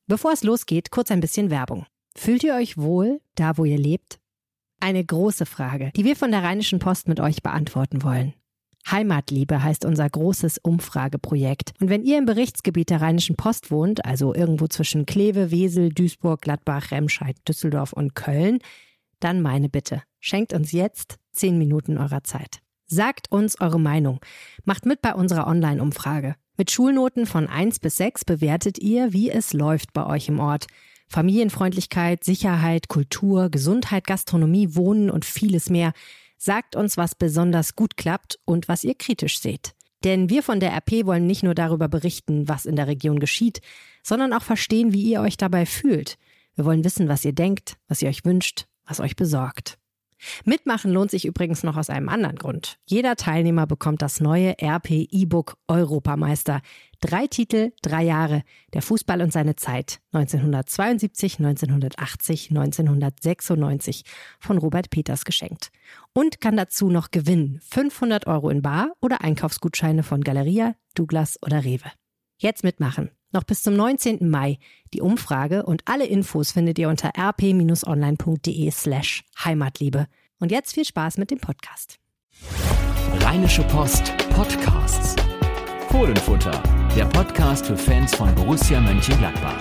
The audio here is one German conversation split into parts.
Bevor es losgeht, kurz ein bisschen Werbung. Fühlt ihr euch wohl, da wo ihr lebt? Eine große Frage, die wir von der Rheinischen Post mit euch beantworten wollen. Heimatliebe heißt unser großes Umfrageprojekt. Und wenn ihr im Berichtsgebiet der Rheinischen Post wohnt, also irgendwo zwischen Kleve, Wesel, Duisburg, Gladbach, Remscheid, Düsseldorf und Köln, dann meine Bitte, schenkt uns jetzt 10 Minuten eurer Zeit. Sagt uns eure Meinung. Macht mit bei unserer Online-Umfrage. Mit Schulnoten von 1 bis 6 bewertet ihr, wie es läuft bei euch im Ort. Familienfreundlichkeit, Sicherheit, Kultur, Gesundheit, Gastronomie, Wohnen und vieles mehr. Sagt uns, was besonders gut klappt und was ihr kritisch seht. Denn wir von der RP wollen nicht nur darüber berichten, was in der Region geschieht, sondern auch verstehen, wie ihr euch dabei fühlt. Wir wollen wissen, was ihr denkt, was ihr euch wünscht, was euch besorgt. Mitmachen lohnt sich übrigens noch aus einem anderen Grund. Jeder Teilnehmer bekommt das neue RP E-Book Europameister. 3 Titel, 3 Jahre. Der Fußball und seine Zeit. 1972, 1980, 1996. Von Robert Peters geschenkt. Und kann dazu noch gewinnen. 500 € in bar oder Einkaufsgutscheine von Galeria, Douglas oder Rewe. Jetzt mitmachen. Noch bis zum 19. Mai. Die Umfrage und alle Infos findet ihr unter rp-online.de/Heimatliebe. Und jetzt viel Spaß mit dem Podcast. Rheinische Post Podcasts. Fohlenfutter, der Podcast für Fans von Borussia Mönchengladbach.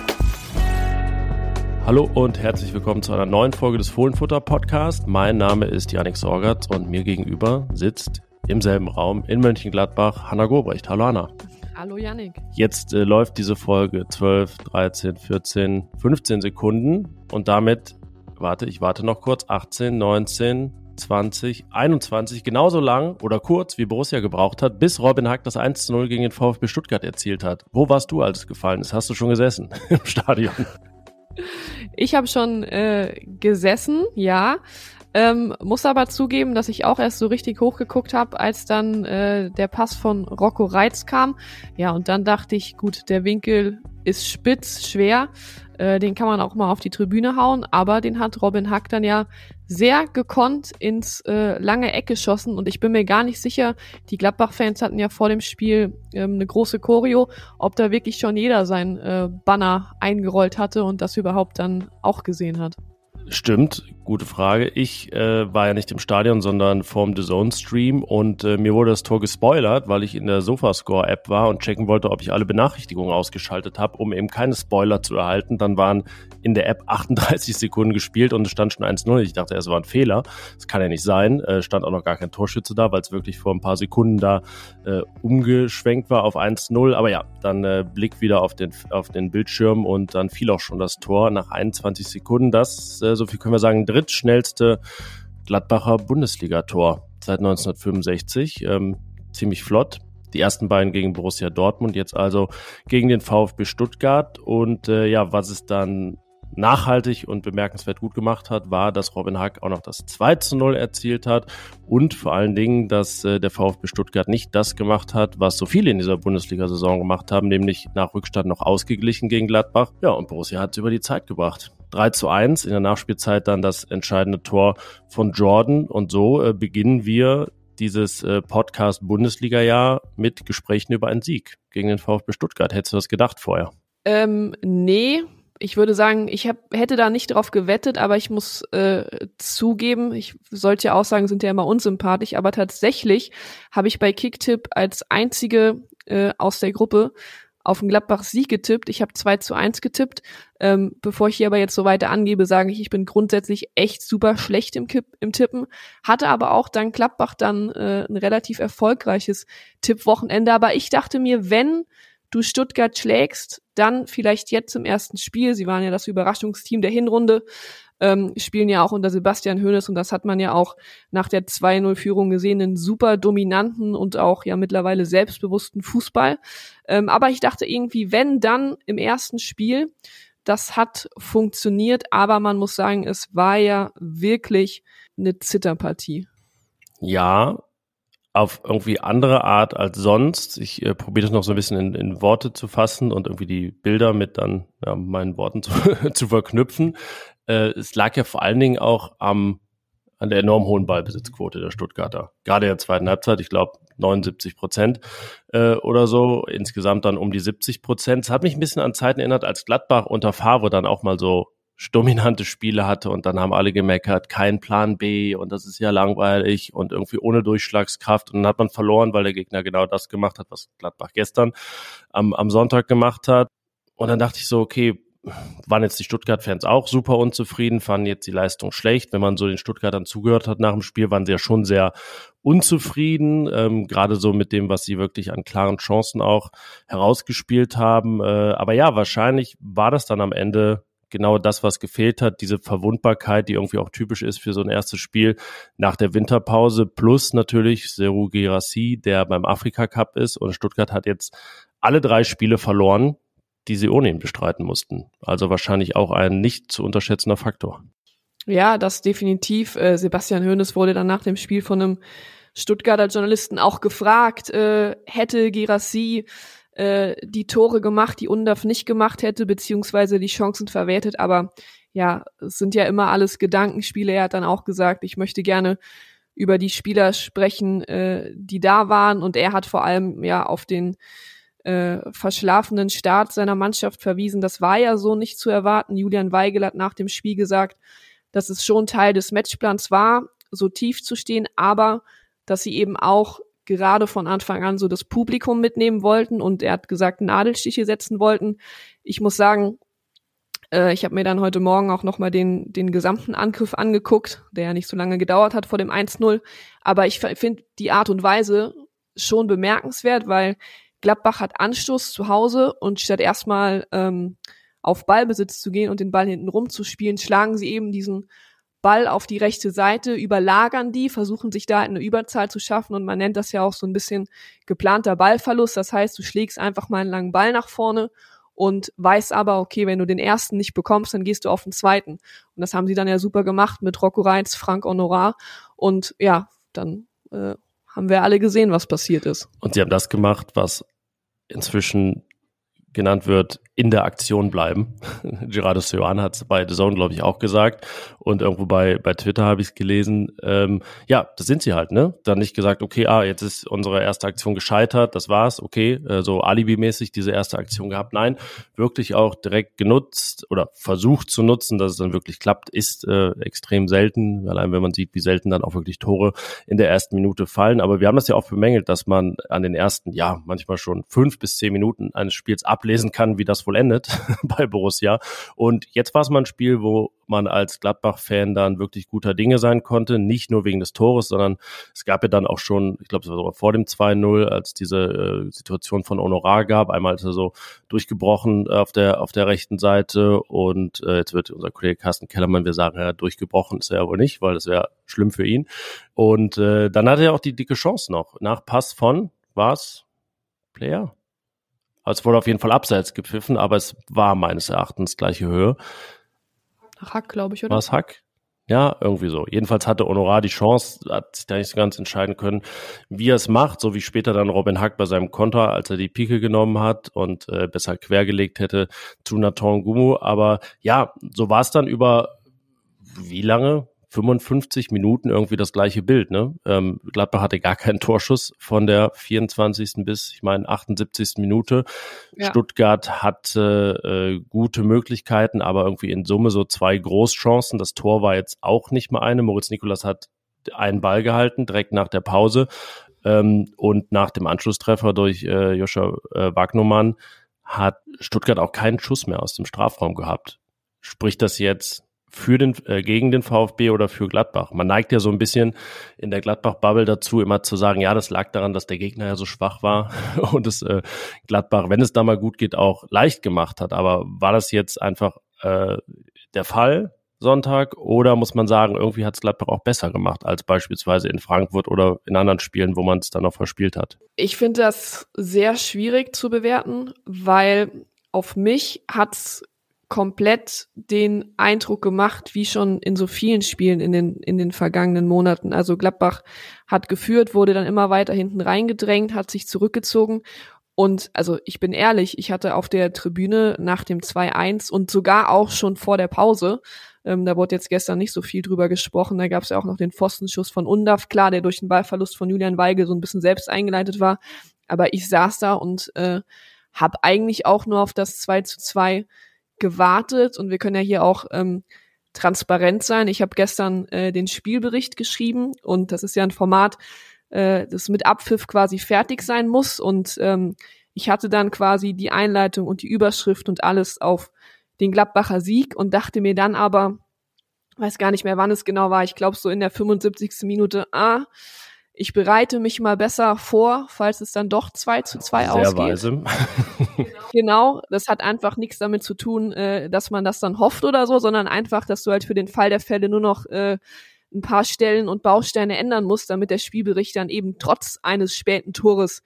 Hallo und herzlich willkommen zu einer neuen Folge des Fohlenfutter Podcasts. Mein Name ist Yannick Sorgatz und mir gegenüber sitzt im selben Raum in Mönchengladbach Hanna Gobrecht. Hallo Hanna. Hallo Yannick. Jetzt läuft diese Folge 12, 13, 14, 15 Sekunden und damit, ich warte noch kurz, 18, 19, 20, 21, genauso lang oder kurz wie Borussia gebraucht hat, bis Robin Hack das 1:0 gegen den VfB Stuttgart erzielt hat. Wo warst du, als es gefallen ist? Hast du schon gesessen im Stadion? Ich habe schon gesessen, ja. Muss aber zugeben, dass ich auch erst so richtig hochgeguckt habe, als dann der Pass von Rocco Reitz kam. Ja, und dann dachte ich, gut, der Winkel ist spitz, schwer. Den kann man auch mal auf die Tribüne hauen. Aber den hat Robin Hack dann ja sehr gekonnt ins lange Eck geschossen. Und ich bin mir gar nicht sicher, die Gladbach-Fans hatten ja vor dem Spiel eine große Choreo, ob da wirklich schon jeder sein Banner eingerollt hatte und das überhaupt dann auch gesehen hat. Stimmt, gute Frage. Ich war ja nicht im Stadion, sondern vorm DAZN-Stream und mir wurde das Tor gespoilert, weil ich in der Sofascore-App war und checken wollte, ob ich alle Benachrichtigungen ausgeschaltet habe, um eben keine Spoiler zu erhalten. Dann waren in der App 38 Sekunden gespielt und es stand schon 1:0. Ich dachte, es war ein Fehler. Das kann ja nicht sein. Stand auch noch gar kein Torschütze da, weil es wirklich vor ein paar Sekunden da umgeschwenkt war auf 1:0. Aber ja, dann Blick wieder auf den Bildschirm und dann fiel auch schon das Tor nach 21 Sekunden. Das, so viel können wir sagen, drittschnellste Gladbacher Bundesligator seit 1965. Ziemlich flott. Die ersten beiden gegen Borussia Dortmund, jetzt also gegen den VfB Stuttgart. Und was es dann nachhaltig und bemerkenswert gut gemacht hat, war, dass Robin Hack auch noch das 2:0 erzielt hat und vor allen Dingen, dass der VfB Stuttgart nicht das gemacht hat, was so viele in dieser Bundesliga-Saison gemacht haben, nämlich nach Rückstand noch ausgeglichen gegen Gladbach. Ja, und Borussia hat es über die Zeit gebracht. 3:1, in der Nachspielzeit dann das entscheidende Tor von Jordan und so beginnen wir dieses Podcast-Bundesliga-Jahr mit Gesprächen über einen Sieg gegen den VfB Stuttgart. Hättest du das gedacht vorher? Nee. Ich würde sagen, ich hätte da nicht drauf gewettet, aber ich muss zugeben, solche Aussagen sind ja immer unsympathisch, aber tatsächlich habe ich bei Kicktipp als einzige aus der Gruppe auf den Gladbach-Sieg getippt. Ich habe 2:1 getippt. Bevor ich hier aber jetzt so weiter angebe, sage ich bin grundsätzlich echt super schlecht im Tippen. Hatte aber auch dank Gladbach dann ein relativ erfolgreiches Tippwochenende. Aber ich dachte mir, wenn du Stuttgart schlägst, dann vielleicht jetzt im ersten Spiel. Sie waren ja das Überraschungsteam der Hinrunde, spielen ja auch unter Sebastian Hoeneß und das hat man ja auch nach der 2:0-Führung gesehen, einen super dominanten und auch ja mittlerweile selbstbewussten Fußball. Aber ich dachte irgendwie, wenn dann im ersten Spiel, das hat funktioniert, aber man muss sagen, es war ja wirklich eine Zitterpartie. Ja, auf irgendwie andere Art als sonst. Ich probiere das noch so ein bisschen in Worte zu fassen und irgendwie die Bilder mit dann meinen Worten zu verknüpfen. Es lag ja vor allen Dingen auch am der enorm hohen Ballbesitzquote der Stuttgarter. Gerade in der zweiten Halbzeit, ich glaube 79% oder so, insgesamt dann um die 70%. Es hat mich ein bisschen an Zeiten erinnert, als Gladbach unter Favre dann auch mal so dominante Spiele hatte und dann haben alle gemeckert, kein Plan B und das ist ja langweilig und irgendwie ohne Durchschlagskraft und dann hat man verloren, weil der Gegner genau das gemacht hat, was Gladbach gestern am Sonntag gemacht hat. Und dann dachte ich so, okay, waren jetzt die Stuttgart-Fans auch super unzufrieden, fanden jetzt die Leistung schlecht. Wenn man so den Stuttgartern zugehört hat nach dem Spiel, waren sie ja schon sehr unzufrieden, gerade so mit dem, was sie wirklich an klaren Chancen auch herausgespielt haben. Aber ja, wahrscheinlich war das dann am Ende genau das, was gefehlt hat, diese Verwundbarkeit, die irgendwie auch typisch ist für so ein erstes Spiel nach der Winterpause, plus natürlich Serhou Guirassy, der beim Afrika-Cup ist und Stuttgart hat jetzt alle 3 Spiele verloren, die sie ohne ihn bestreiten mussten. Also wahrscheinlich auch ein nicht zu unterschätzender Faktor. Ja, das definitiv. Sebastian Hoeneß wurde dann nach dem Spiel von einem Stuttgarter Journalisten auch gefragt, hätte Guirassy die Tore gemacht, die Undav nicht gemacht hätte, beziehungsweise die Chancen verwertet. Aber ja, es sind ja immer alles Gedankenspiele. Er hat dann auch gesagt, ich möchte gerne über die Spieler sprechen, die da waren. Und er hat vor allem ja auf den verschlafenen Start seiner Mannschaft verwiesen. Das war ja so nicht zu erwarten. Julian Weigel hat nach dem Spiel gesagt, dass es schon Teil des Matchplans war, so tief zu stehen, aber dass sie eben auch gerade von Anfang an so das Publikum mitnehmen wollten und er hat gesagt, Nadelstiche setzen wollten. Ich muss sagen, ich habe mir dann heute Morgen auch nochmal den gesamten Angriff angeguckt, der ja nicht so lange gedauert hat vor dem 1-0, aber ich finde die Art und Weise schon bemerkenswert, weil Gladbach hat Anstoß zu Hause und statt erstmal auf Ballbesitz zu gehen und den Ball hinten rum zu spielen, schlagen sie eben diesen Ball auf die rechte Seite, überlagern die, versuchen sich da eine Überzahl zu schaffen und man nennt das ja auch so ein bisschen geplanter Ballverlust. Das heißt, du schlägst einfach mal einen langen Ball nach vorne und weißt aber, okay, wenn du den ersten nicht bekommst, dann gehst du auf den zweiten. Und das haben sie dann ja super gemacht mit Rocco Reitz, Frank Honorat und ja, dann haben wir alle gesehen, was passiert ist. Und sie haben das gemacht, was inzwischen genannt wird, in der Aktion bleiben. Gerardo Seoane hat es bei The Zone, glaube ich, auch gesagt. Und irgendwo bei Twitter habe ich es gelesen. Ja, das sind sie halt, ne? Dann nicht gesagt, okay, jetzt ist unsere erste Aktion gescheitert, das war's, okay, so alibimäßig diese erste Aktion gehabt. Nein, wirklich auch direkt genutzt oder versucht zu nutzen, dass es dann wirklich klappt, ist extrem selten. Allein wenn man sieht, wie selten dann auch wirklich Tore in der ersten Minute fallen. Aber wir haben das ja auch bemängelt, dass man an den ersten, ja, manchmal schon 5 bis 10 Minuten eines Spiels ablesen kann, wie das wohl endet bei Borussia. Und jetzt war es mal ein Spiel, wo man als Gladbach-Fan dann wirklich guter Dinge sein konnte, nicht nur wegen des Tores, sondern es gab ja dann auch schon, ich glaube, es war sogar vor dem 2-0, als diese Situation von Honorat gab, einmal ist er so durchgebrochen auf der rechten Seite und jetzt wird unser Kollege Carsten Kellermann, wir sagen, ja, durchgebrochen ist er ja wohl nicht, weil das wäre schlimm für ihn. Und dann hatte er auch die dicke Chance noch, nach Pass von, war's Player? Also es wurde auf jeden Fall abseits gepfiffen, aber es war meines Erachtens gleiche Höhe. Hack, glaube ich, oder? War es Hack? Ja, irgendwie so. Jedenfalls hatte Honorat die Chance, hat sich da nicht so ganz entscheiden können, wie er es macht, so wie später dann Robin Hack bei seinem Konter, als er die Pike genommen hat und besser quergelegt hätte zu Nathan Gumu. Aber ja, so war es dann über wie lange? 55 Minuten irgendwie das gleiche Bild, ne? Gladbach hatte gar keinen Torschuss von der 24. bis, ich meine, 78. Minute. Ja. Stuttgart hatte gute Möglichkeiten, aber irgendwie in Summe so 2 Großchancen. Das Tor war jetzt auch nicht mal eine. Moritz Nicolas hat einen Ball gehalten, direkt nach der Pause. Und nach dem Anschlusstreffer durch Joshua Wagnermann hat Stuttgart auch keinen Schuss mehr aus dem Strafraum gehabt. Spricht das jetzt gegen den VfB oder für Gladbach? Man neigt ja so ein bisschen in der Gladbach-Bubble dazu, immer zu sagen, ja, das lag daran, dass der Gegner ja so schwach war und es Gladbach, wenn es da mal gut geht, auch leicht gemacht hat. Aber war das jetzt einfach der Fall Sonntag oder muss man sagen, irgendwie hat es Gladbach auch besser gemacht als beispielsweise in Frankfurt oder in anderen Spielen, wo man es dann noch verspielt hat? Ich finde das sehr schwierig zu bewerten, weil auf mich hat's komplett den Eindruck gemacht, wie schon in so vielen Spielen in den vergangenen Monaten. Also Gladbach hat geführt, wurde dann immer weiter hinten reingedrängt, hat sich zurückgezogen Und also ich bin ehrlich, ich hatte auf der Tribüne nach dem 2-1 und sogar auch schon vor der Pause, da wurde jetzt gestern nicht so viel drüber gesprochen, da gab es ja auch noch den Pfostenschuss von Undav, klar, der durch den Ballverlust von Julian Weigl so ein bisschen selbst eingeleitet war, aber ich saß da und habe eigentlich auch nur auf das 2-2 gewartet und wir können ja hier auch transparent sein. Ich habe gestern den Spielbericht geschrieben und das ist ja ein Format, das mit Abpfiff quasi fertig sein muss und ich hatte dann quasi die Einleitung und die Überschrift und alles auf den Gladbacher Sieg und dachte mir dann aber, weiß gar nicht mehr, wann es genau war, ich glaube so in der 75. Minute, ich bereite mich mal besser vor, falls es dann doch 2-2 ausgeht. Sehr weise. Genau, das hat einfach nichts damit zu tun, dass man das dann hofft oder so, sondern einfach, dass du halt für den Fall der Fälle nur noch ein paar Stellen und Bausteine ändern musst, damit der Spielbericht dann eben trotz eines späten Tores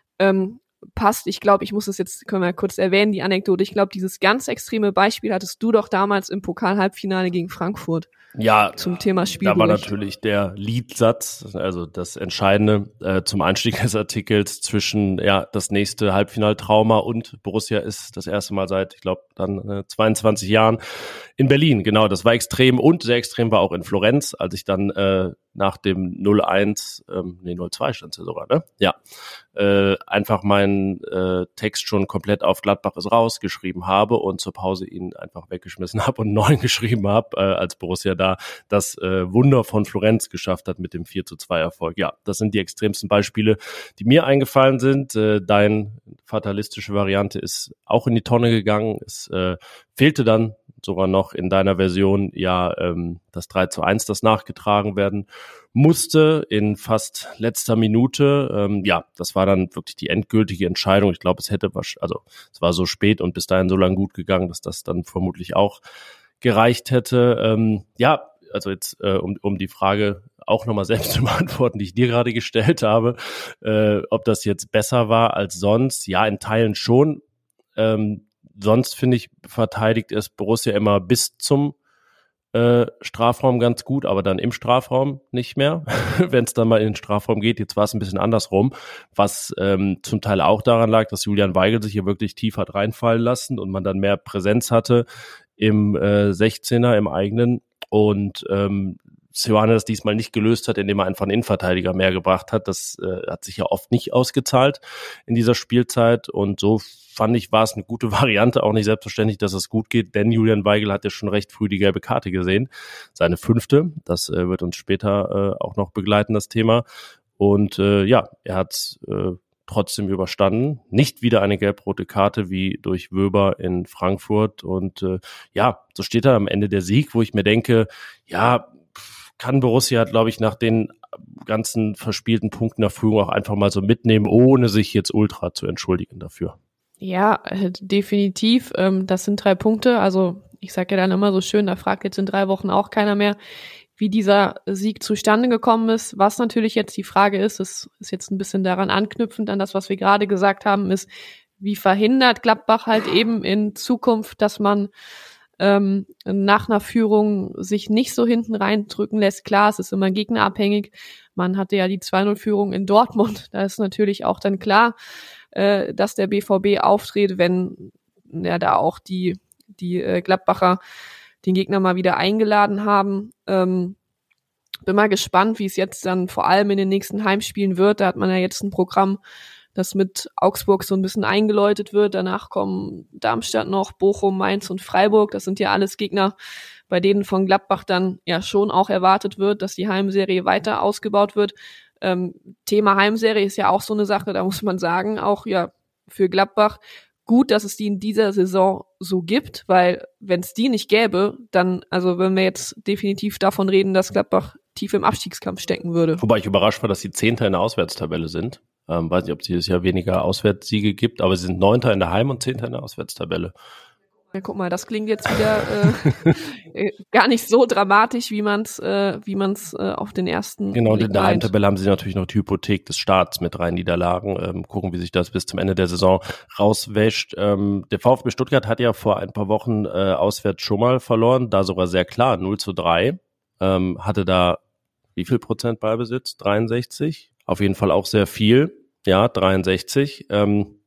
passt. Ich glaube, ich muss das jetzt, können wir kurz erwähnen, die Anekdote. Ich glaube, dieses ganz extreme Beispiel hattest du doch damals im Pokal-Halbfinale gegen Frankfurt. Ja, zum Thema Spielbericht. Da war natürlich der Leadsatz, also das Entscheidende zum Einstieg des Artikels zwischen das nächste Halbfinaltrauma und Borussia ist das erste Mal seit, ich glaube, dann 22 Jahren in Berlin. Genau, das war extrem und sehr extrem war auch in Florenz, als ich dann nach dem 0-1, 0-2 stand es ja sogar, ne? Ja, einfach meinen Text schon komplett auf Gladbach ist raus geschrieben habe und zur Pause ihn einfach weggeschmissen habe und einen neuen geschrieben habe, als Borussia da das Wunder von Florenz geschafft hat mit dem 4-2 Erfolg. Ja, das sind die extremsten Beispiele, die mir eingefallen sind. Dein fatalistische Variante ist auch in die Tonne gegangen. Es fehlte dann sogar noch in deiner Version das 3-1, das nachgetragen werden musste in fast letzter Minute. Das war dann wirklich die endgültige Entscheidung. Ich glaube, es war so spät und bis dahin so lang gut gegangen, dass das dann vermutlich auch gereicht hätte. Also jetzt um die Frage auch nochmal selbst zu beantworten, die ich dir gerade gestellt habe, ob das jetzt besser war als sonst. Ja, in Teilen schon. Sonst, finde ich, verteidigt es Borussia immer bis zum Strafraum ganz gut, aber dann im Strafraum nicht mehr, wenn es dann mal in den Strafraum geht. Jetzt war es ein bisschen andersrum, was zum Teil auch daran lag, dass Julian Weigl sich hier wirklich tief hat reinfallen lassen und man dann mehr Präsenz hatte im 16er, im eigenen und Seoane das diesmal nicht gelöst hat, indem er einfach einen Innenverteidiger mehr gebracht hat. Das hat sich ja oft nicht ausgezahlt in dieser Spielzeit und so fand ich, war es eine gute Variante, auch nicht selbstverständlich, dass es gut geht, denn Julian Weigl hat ja schon recht früh die gelbe Karte gesehen, seine 5. Das wird uns später auch noch begleiten, das Thema. Und er hat trotzdem überstanden. Nicht wieder eine gelb-rote Karte wie durch Wöber in Frankfurt und so steht da am Ende der Sieg, wo ich mir denke, kann Borussia, glaube ich, nach den ganzen verspielten Punkten nach Führung auch einfach mal so mitnehmen, ohne sich jetzt ultra zu entschuldigen dafür. Ja, definitiv. Das sind 3 Punkte. Also ich sage ja dann immer so schön, da fragt jetzt in 3 Wochen auch keiner mehr, wie dieser Sieg zustande gekommen ist. Was natürlich jetzt die Frage ist, das ist jetzt ein bisschen daran anknüpfend an das, was wir gerade gesagt haben, ist, wie verhindert Gladbach halt eben in Zukunft, dass man nach einer Führung sich nicht so hinten reindrücken lässt. Klar, es ist immer gegnerabhängig. Man hatte ja die 2-0-Führung in Dortmund. Da ist natürlich auch dann klar, dass der BVB auftritt, wenn da auch die Gladbacher den Gegner mal wieder eingeladen haben. Bin mal gespannt, wie es jetzt dann vor allem in den nächsten Heimspielen wird. Da hat man ja jetzt ein Programm, das mit Augsburg so ein bisschen eingeläutet wird. Danach kommen Darmstadt noch, Bochum, Mainz und Freiburg. Das sind ja alles Gegner, bei denen von Gladbach dann ja schon auch erwartet wird, dass die Heimserie weiter ausgebaut wird. Thema Heimserie ist ja auch so eine Sache, da muss man sagen, auch ja für Gladbach gut, dass es die in dieser Saison so gibt, weil wenn es die nicht gäbe, dann, also wenn wir jetzt definitiv davon reden, dass Gladbach tief im Abstiegskampf stecken würde. Wobei ich überrascht war, dass sie 10. in der Auswärtstabelle sind. Weiß nicht, ob es dieses Jahr weniger Auswärtssiege gibt, aber sie sind 9. in der Heim- und 10. in der Auswärtstabelle. Ja, guck mal, das klingt jetzt wieder gar nicht so dramatisch, wie man's auf den ersten Genau, Blick in der meint. Heimtabelle haben sie natürlich noch die Hypothek des Starts mit 3 Niederlagen. Gucken, wie sich das bis zum Ende der Saison rauswäscht. Der VfB Stuttgart hat ja vor ein paar Wochen auswärts schon mal verloren, da sogar sehr klar, 0-3. Hatte da wie viel Prozent Ballbesitz? 63? Auf jeden Fall auch sehr viel. Ja, 63.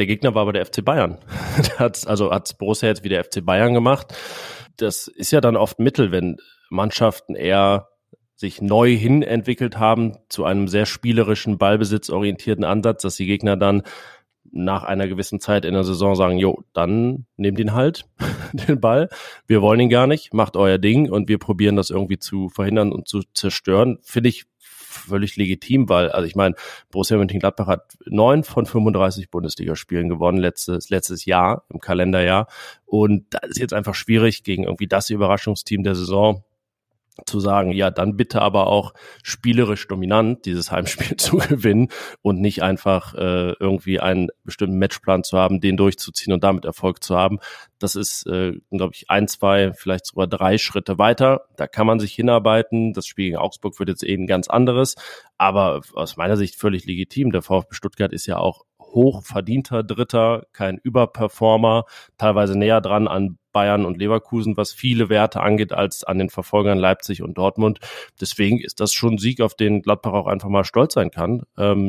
Der Gegner war aber der FC Bayern. Hat's Borussia jetzt wie der FC Bayern gemacht. Das ist ja dann oft Mittel, wenn Mannschaften eher sich neu hin entwickelt haben zu einem sehr spielerischen, ballbesitzorientierten Ansatz, dass die Gegner dann nach einer gewissen Zeit in der Saison sagen, jo, dann nehmt ihn halt, den Ball. Wir wollen ihn gar nicht, macht euer Ding und wir probieren das irgendwie zu verhindern und zu zerstören. Finde ich völlig legitim, weil, also ich meine, Borussia Mönchengladbach hat 9 von 35 Bundesligaspielen gewonnen letztes Jahr, im Kalenderjahr. Und da ist jetzt einfach schwierig, gegen irgendwie das Überraschungsteam der Saison zu sagen, ja, dann bitte aber auch spielerisch dominant dieses Heimspiel zu gewinnen und nicht einfach irgendwie einen bestimmten Matchplan zu haben, den durchzuziehen und damit Erfolg zu haben. Das ist, glaube ich, 1, 2, vielleicht sogar 3 Schritte weiter. Da kann man sich hinarbeiten. Das Spiel gegen Augsburg wird jetzt ein ganz anderes, aber aus meiner Sicht völlig legitim. Der VfB Stuttgart ist ja auch hochverdienter Dritter, kein Überperformer, teilweise näher dran an Bayern und Leverkusen, was viele Werte angeht, als an den Verfolgern Leipzig und Dortmund. Deswegen ist das schon ein Sieg, auf den Gladbach auch einfach mal stolz sein kann,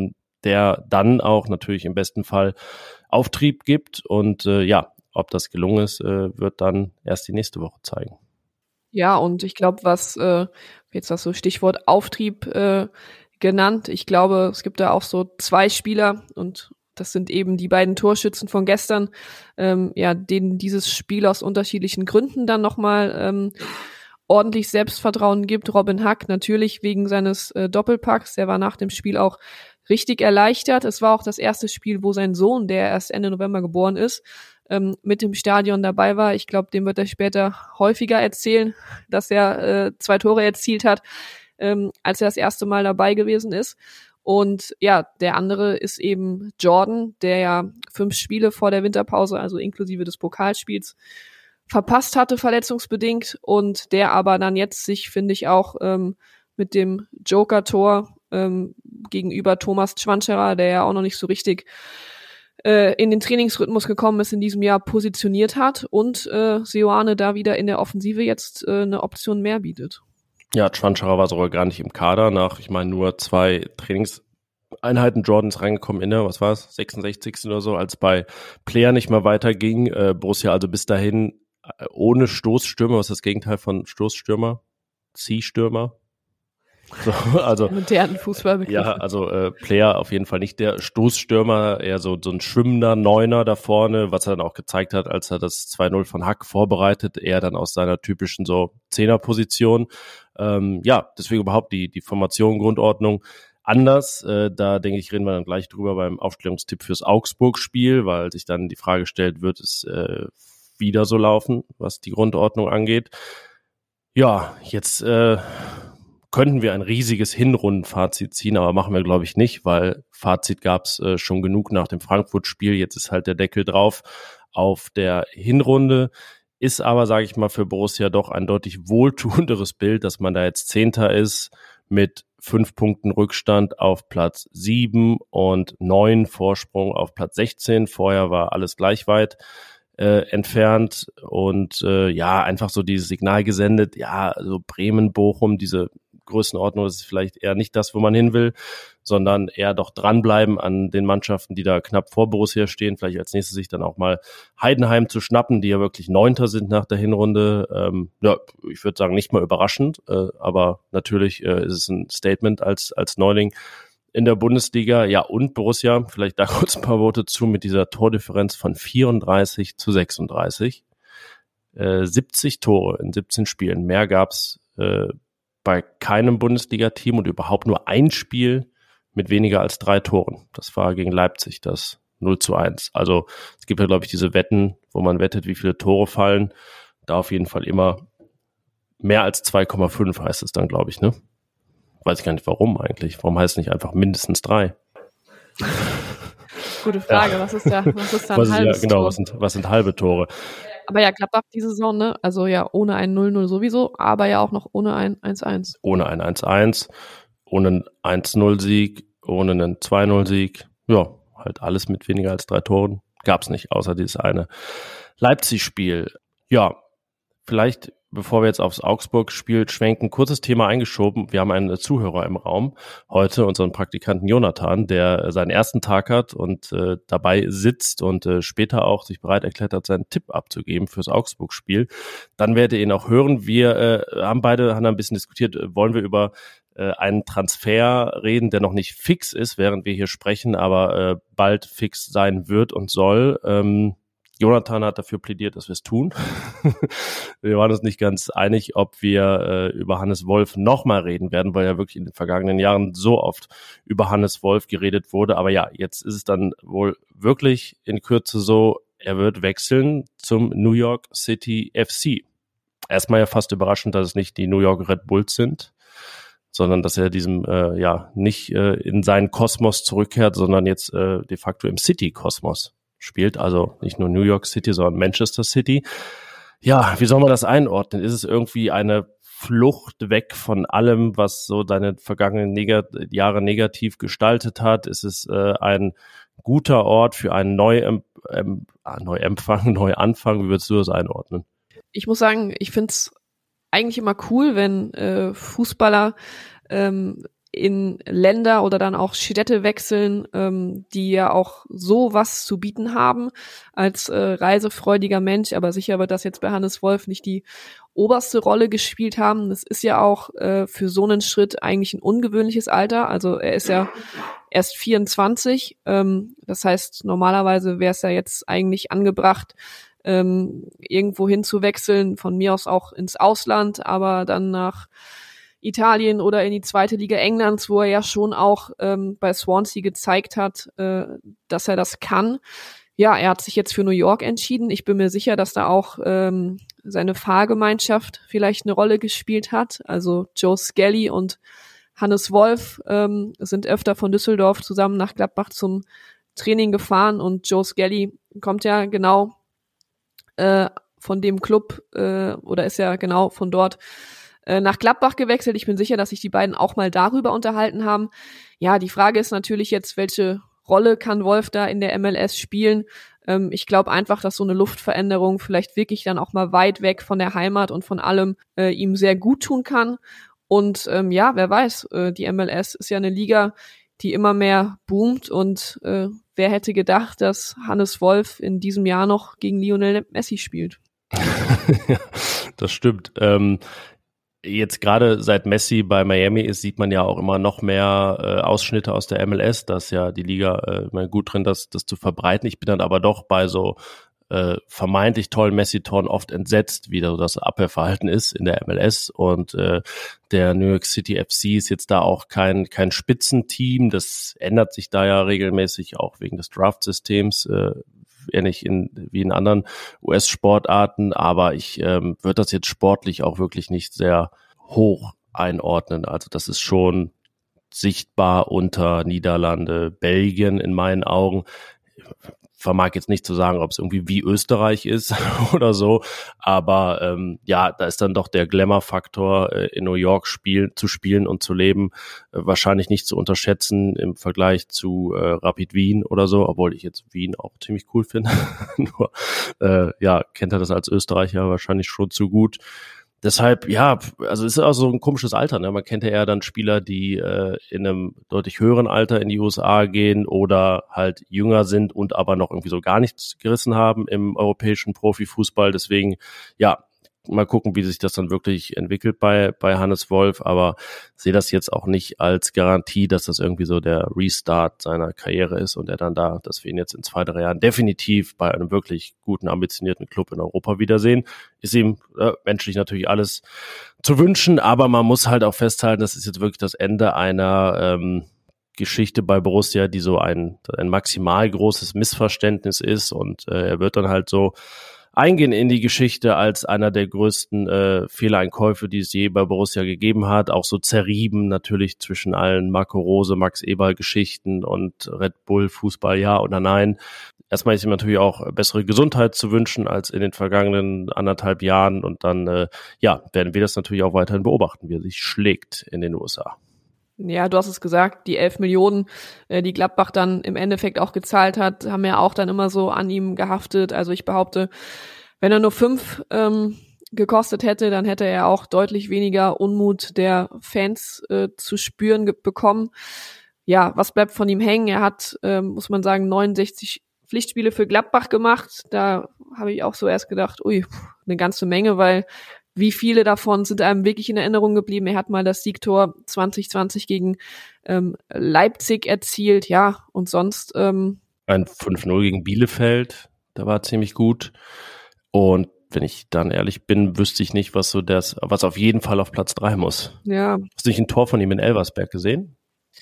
der dann auch natürlich im besten Fall Auftrieb gibt. Und ob das gelungen ist, wird dann erst die nächste Woche zeigen. Ja, und ich glaube, was jetzt hast du Stichwort Auftrieb genannt. Ich glaube, es gibt da auch so 2 Spieler und das sind eben die beiden Torschützen von gestern, denen dieses Spiel aus unterschiedlichen Gründen dann nochmal ordentlich Selbstvertrauen gibt. Robin Hack natürlich wegen seines Doppelpacks, der war nach dem Spiel auch richtig erleichtert. Es war auch das erste Spiel, wo sein Sohn, der erst Ende November geboren ist, mit im Stadion dabei war. Ich glaube, dem wird er später häufiger erzählen, dass er 2 Tore erzielt hat, als er das erste Mal dabei gewesen ist. Und ja, der andere ist eben Jordan, der ja 5 Spiele vor der Winterpause, also inklusive des Pokalspiels, verpasst hatte, verletzungsbedingt. Und der aber dann jetzt sich, finde ich, auch mit dem Joker-Tor gegenüber Thomas Schwanscherer, der ja auch noch nicht so richtig in den Trainingsrhythmus gekommen ist in diesem Jahr, positioniert hat. Und Seoane da wieder in der Offensive jetzt eine Option mehr bietet. Ja, Schwanscherer war sogar gar nicht im Kader nach, ich meine, nur 2 Trainingseinheiten. Jordans reingekommen in der, 66. oder so, als bei Player nicht mehr weiterging. Borussia also bis dahin ohne Stoßstürmer. Was ist das Gegenteil von Stoßstürmer? Ziehstürmer? So, also modernen Fußballbegriff. Ja, also Player auf jeden Fall nicht der Stoßstürmer, eher so ein schwimmender Neuner da vorne, was er dann auch gezeigt hat, als er das 2-0 von Hack vorbereitet, eher dann aus seiner typischen so Zehnerposition. Deswegen überhaupt die Formation, Grundordnung anders. Da denke ich, reden wir dann gleich drüber beim Aufstellungstipp fürs Augsburg-Spiel, weil sich dann die Frage stellt, wird es wieder so laufen, was die Grundordnung angeht. Ja, jetzt könnten wir ein riesiges Hinrundenfazit ziehen, aber machen wir, glaube ich, nicht, weil Fazit gab es schon genug nach dem Frankfurt-Spiel. Jetzt ist halt der Deckel drauf auf der Hinrunde. Ist aber, sage ich mal, für Borussia doch ein deutlich wohltuenderes Bild, dass man da jetzt 10. ist mit 5 Punkten Rückstand auf Platz 7 und 9 Vorsprung auf Platz 16. Vorher war alles gleich weit entfernt und einfach so dieses Signal gesendet, so Bremen, Bochum, diese Größenordnung, das ist vielleicht eher nicht das, wo man hin will, sondern eher doch dranbleiben an den Mannschaften, die da knapp vor Borussia stehen, vielleicht als nächstes sich dann auch mal Heidenheim zu schnappen, die ja wirklich 9. sind nach der Hinrunde. Ich würde sagen, nicht mal überraschend, aber natürlich ist es ein Statement als Neuling in der Bundesliga. Ja, und Borussia, vielleicht da kurz ein paar Worte zu, mit dieser Tordifferenz von 34-36. 70 Tore in 17 Spielen. Mehr gab's bei keinem Bundesliga-Team und überhaupt nur ein Spiel mit weniger als 3 Toren. Das war gegen Leipzig, das 0-1. Also es gibt ja, glaube ich, diese Wetten, wo man wettet, wie viele Tore fallen. Da auf jeden Fall immer mehr als 2,5 heißt es dann, glaube ich, ne? Weiß ich gar nicht, warum eigentlich. Warum heißt es nicht einfach mindestens 3? Gute Frage. Ja. Was ist da ein halbes Tor? Was sind halbe Tore? Aber ja, Gladbach diese Saison, ne? Also ja, ohne ein 0-0 sowieso, aber ja auch noch ohne ein 1-1. Ohne ein 1-1, ohne einen 1-0-Sieg, ohne einen 2-0-Sieg. Ja, halt alles mit weniger als 3 Toren. Gab's nicht, außer dieses eine Leipzig-Spiel. Ja, vielleicht, bevor wir jetzt aufs Augsburg-Spiel schwenken, kurzes Thema eingeschoben. Wir haben einen Zuhörer im Raum heute, unseren Praktikanten Jonathan, der seinen ersten Tag hat und dabei sitzt und später auch sich bereit erklärt hat, seinen Tipp abzugeben fürs Augsburg-Spiel. Dann werdet ihr ihn auch hören. Wir haben ein bisschen diskutiert, wollen wir über einen Transfer reden, der noch nicht fix ist, während wir hier sprechen, aber bald fix sein wird und soll. Jonathan hat dafür plädiert, dass wir es tun. Wir waren uns nicht ganz einig, ob wir über Hannes Wolf nochmal reden werden, weil ja wirklich in den vergangenen Jahren so oft über Hannes Wolf geredet wurde. Aber ja, jetzt ist es dann wohl wirklich in Kürze so, er wird wechseln zum New York City FC. Erstmal ja fast überraschend, dass es nicht die New York Red Bulls sind, sondern dass er diesem nicht in seinen Kosmos zurückkehrt, sondern jetzt de facto im City-Kosmos spielt, also nicht nur New York City, sondern Manchester City. Ja, wie soll man das einordnen? Ist es irgendwie eine Flucht weg von allem, was so deine vergangenen Jahre negativ gestaltet hat? Ist es ein guter Ort für einen Neuanfang? Wie würdest du das einordnen? Ich muss sagen, ich find's eigentlich immer cool, wenn Fußballer in Länder oder dann auch Städte wechseln, die ja auch so was zu bieten haben als reisefreudiger Mensch. Aber sicher wird das jetzt bei Hannes Wolf nicht die oberste Rolle gespielt haben. Das ist ja auch für so einen Schritt eigentlich ein ungewöhnliches Alter. Also er ist ja erst 24. Das heißt, normalerweise wäre es ja jetzt eigentlich angebracht, irgendwo hin zu wechseln, von mir aus auch ins Ausland, aber dann nach Italien oder in die zweite Liga Englands, wo er ja schon auch bei Swansea gezeigt hat, dass er das kann. Ja, er hat sich jetzt für New York entschieden. Ich bin mir sicher, dass da auch seine Fahrgemeinschaft vielleicht eine Rolle gespielt hat. Also Joe Skelly und Hannes Wolf sind öfter von Düsseldorf zusammen nach Gladbach zum Training gefahren und Joe Skelly kommt ja genau von dem Club oder ist ja genau von dort nach Gladbach gewechselt. Ich bin sicher, dass sich die beiden auch mal darüber unterhalten haben. Ja, die Frage ist natürlich jetzt, welche Rolle kann Wolf da in der MLS spielen? Ich glaube einfach, dass so eine Luftveränderung vielleicht wirklich dann auch mal weit weg von der Heimat und von allem ihm sehr gut tun kann. Und wer weiß, die MLS ist ja eine Liga, die immer mehr boomt und wer hätte gedacht, dass Hannes Wolf in diesem Jahr noch gegen Lionel Messi spielt? Ja, das stimmt. Jetzt gerade seit Messi bei Miami ist, sieht man ja auch immer noch mehr Ausschnitte aus der MLS, dass ja die Liga gut drin, das zu verbreiten. Ich bin dann aber doch bei so vermeintlich tollen Messi-Toren oft entsetzt, wie so das Abwehrverhalten ist in der MLS. Und der New York City FC ist jetzt da auch kein Spitzenteam. Das ändert sich da ja regelmäßig auch wegen des Draft-Systems, ähnlich wie in anderen US-Sportarten, aber ich würde das jetzt sportlich auch wirklich nicht sehr hoch einordnen. Also das ist schon sichtbar unter Niederlande, Belgien in meinen Augen. Vermag jetzt nicht zu sagen, ob es irgendwie wie Österreich ist oder so, aber da ist dann doch der Glamour-Faktor in New York zu spielen und zu leben wahrscheinlich nicht zu unterschätzen im Vergleich zu Rapid Wien oder so, obwohl ich jetzt Wien auch ziemlich cool finde. Nur kennt er das als Österreicher wahrscheinlich schon zu gut. Deshalb, also es ist auch so ein komisches Alter, ne? Man kennt ja eher dann Spieler, die in einem deutlich höheren Alter in die USA gehen oder halt jünger sind und aber noch irgendwie so gar nichts gerissen haben im europäischen Profifußball. Deswegen, mal gucken, wie sich das dann wirklich entwickelt bei Hannes Wolf, aber sehe das jetzt auch nicht als Garantie, dass das irgendwie so der Restart seiner Karriere ist und er dann dass wir ihn jetzt in 2-3 Jahren definitiv bei einem wirklich guten, ambitionierten Club in Europa wiedersehen. Ist ihm menschlich natürlich alles zu wünschen, aber man muss halt auch festhalten, das ist jetzt wirklich das Ende einer Geschichte bei Borussia, die so ein maximal großes Missverständnis ist und er wird dann halt so eingehen in die Geschichte als einer der größten Fehleinkäufe, die es je bei Borussia gegeben hat. Auch so zerrieben natürlich zwischen allen Marco Rose, Max Eberl Geschichten und Red Bull Fußball, ja oder nein. Erstmal ist ihm natürlich auch bessere Gesundheit zu wünschen als in den vergangenen 1,5 Jahren. Und dann werden wir das natürlich auch weiterhin beobachten, wie er sich schlägt in den USA. Ja, du hast es gesagt, die 11 Millionen, die Gladbach dann im Endeffekt auch gezahlt hat, haben ja auch dann immer so an ihm gehaftet. Also ich behaupte, wenn er nur 5 gekostet hätte, dann hätte er auch deutlich weniger Unmut der Fans zu spüren bekommen. Ja, was bleibt von ihm hängen? Er hat, muss man sagen, 69 Pflichtspiele für Gladbach gemacht. Da habe ich auch so erst gedacht, ui, eine ganze Menge, weil wie viele davon sind einem wirklich in Erinnerung geblieben? Er hat mal das Siegtor 2020 gegen Leipzig erzielt, ja, und sonst ein 5-0 gegen Bielefeld, da war ziemlich gut. Und wenn ich dann ehrlich bin, wüsste ich nicht, was auf jeden Fall auf Platz 3 muss. Ja. Hast du nicht ein Tor von ihm in Elversberg gesehen?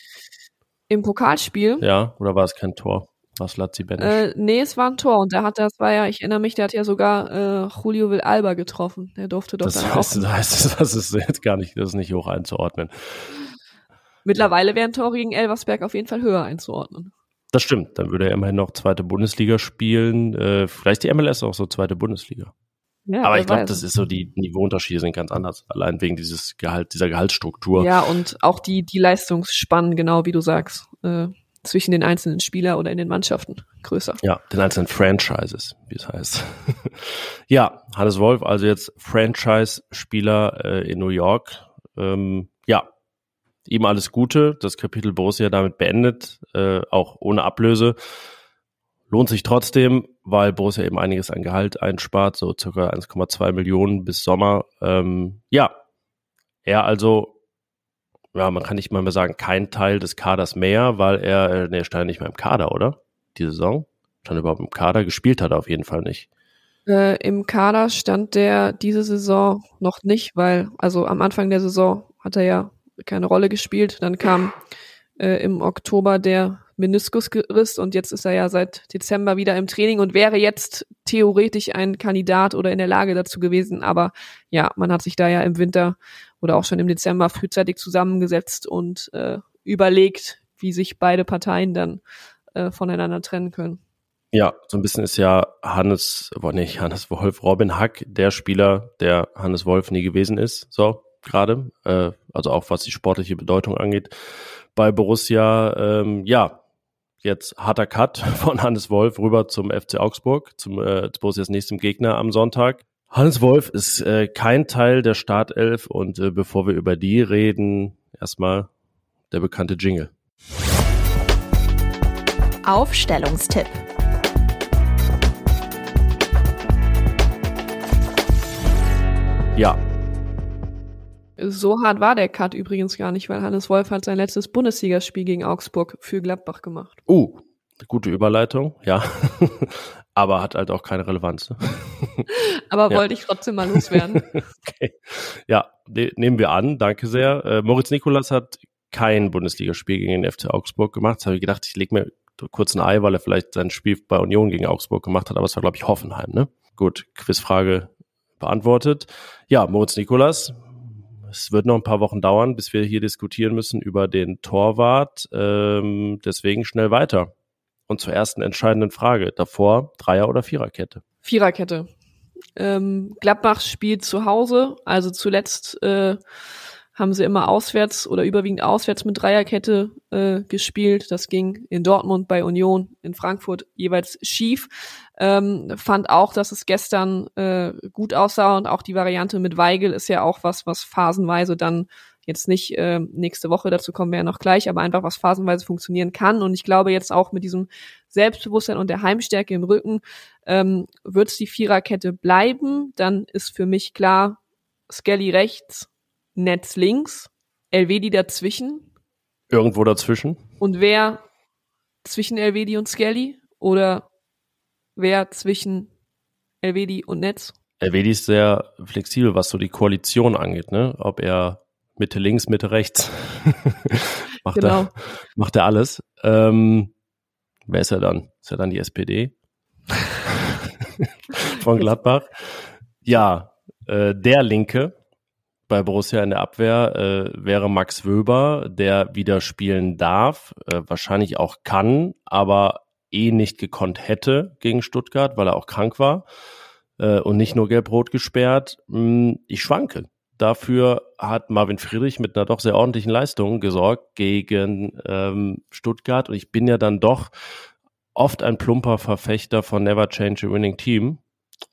Im Pokalspiel? Ja, oder war es kein Tor? War es Lazzi Benesch? Nee, es war ein Tor und ich erinnere mich, der hat ja sogar Julio Villalba getroffen. Der durfte doch dann auch. Das ist jetzt gar nicht, das ist nicht hoch einzuordnen. Mittlerweile wären Tore gegen Elversberg auf jeden Fall höher einzuordnen. Das stimmt, dann würde er immerhin noch zweite Bundesliga spielen. Vielleicht die MLS auch so zweite Bundesliga. Ja, aber ich glaube, das ist so, die Niveauunterschiede sind ganz anders. Allein wegen dieser Gehaltsstruktur. Ja, und auch die Leistungsspannen, genau wie du sagst, zwischen den einzelnen Spielern oder in den Mannschaften größer. Ja, den einzelnen Franchises, wie es heißt. Ja, Hannes Wolf, also jetzt Franchise-Spieler in New York. Ja, ihm alles Gute. Das Kapitel Borussia damit beendet, auch ohne Ablöse. Lohnt sich trotzdem, weil Borussia eben einiges an Gehalt einspart, so circa 1,2 Millionen bis Sommer. Ja, er also, ja, man kann nicht mal mehr sagen, kein Teil des Kaders mehr, weil er stand ja nicht mehr im Kader, oder? Die Saison? Stand überhaupt im Kader? Gespielt hat er auf jeden Fall nicht. Im Kader stand der diese Saison noch nicht, weil, also am Anfang der Saison hat er ja keine Rolle gespielt. Dann kam im Oktober der Meniskusriss und jetzt ist er ja seit Dezember wieder im Training und wäre jetzt theoretisch ein Kandidat oder in der Lage dazu gewesen. Aber ja, man hat sich da ja im Winter oder auch schon im Dezember frühzeitig zusammengesetzt und überlegt, wie sich beide Parteien dann voneinander trennen können. Ja, so ein bisschen ist ja Hannes Wolf, Robin Hack, der Spieler, der Hannes Wolf nie gewesen ist, so gerade. Also auch was die sportliche Bedeutung angeht. Bei Borussia, ja, jetzt harter Cut von Hannes Wolf rüber zum FC Augsburg, zum Borussias nächstem Gegner am Sonntag. Hannes Wolf ist kein Teil der Startelf und bevor wir über die reden, erstmal der bekannte Jingle. Aufstellungstipp. Ja. So hart war der Cut übrigens gar nicht, weil Hannes Wolf hat sein letztes Bundesligaspiel gegen Augsburg für Gladbach gemacht. Gute Überleitung, ja. Aber hat halt auch keine Relevanz. Ne? Aber wollte ich trotzdem mal loswerden. Okay. Ja, nehmen wir an, danke sehr. Moritz Nicolas hat kein Bundesligaspiel gegen den FC Augsburg gemacht. Jetzt habe ich gedacht, ich lege mir kurz ein Ei, weil er vielleicht sein Spiel bei Union gegen Augsburg gemacht hat, aber es war, glaube ich, Hoffenheim, ne? Gut, Quizfrage beantwortet. Ja, Moritz Nicolas. Es wird noch ein paar Wochen dauern, bis wir hier diskutieren müssen über den Torwart. Deswegen schnell weiter. Und zur ersten entscheidenden Frage. Davor Dreier- oder Viererkette? Viererkette. Gladbach spielt zu Hause. Also zuletzt haben sie immer auswärts oder überwiegend auswärts mit Dreierkette gespielt. Das ging in Dortmund, bei Union, in Frankfurt jeweils schief. Fand auch, dass es gestern gut aussah und auch die Variante mit Weigl ist ja auch was phasenweise dann jetzt nicht nächste Woche, dazu kommen wir ja noch gleich, aber einfach was phasenweise funktionieren kann. Und ich glaube jetzt auch mit diesem Selbstbewusstsein und der Heimstärke im Rücken wird es die Viererkette bleiben. Dann ist für mich klar, Skelly rechts, Netz links, Elvedi dazwischen. Irgendwo dazwischen. Und wer zwischen Elvedi und Skelly? Oder wer zwischen Elvedi und Netz? Elvedi ist sehr flexibel, was so die Koalition angeht, ne? Ob er Mitte links, Mitte rechts. Macht er alles. Wer ist er dann? Ist er dann die SPD? Von Gladbach? Ja, der Linke bei Borussia in der Abwehr wäre Max Wöber, der wieder spielen darf, wahrscheinlich auch kann, aber nicht gekonnt hätte gegen Stuttgart, weil er auch krank war und nicht nur gelb-rot gesperrt. Ich schwanke. Dafür hat Marvin Friedrich mit einer doch sehr ordentlichen Leistung gesorgt gegen Stuttgart und ich bin ja dann doch oft ein plumper Verfechter von Never Change a Winning Team.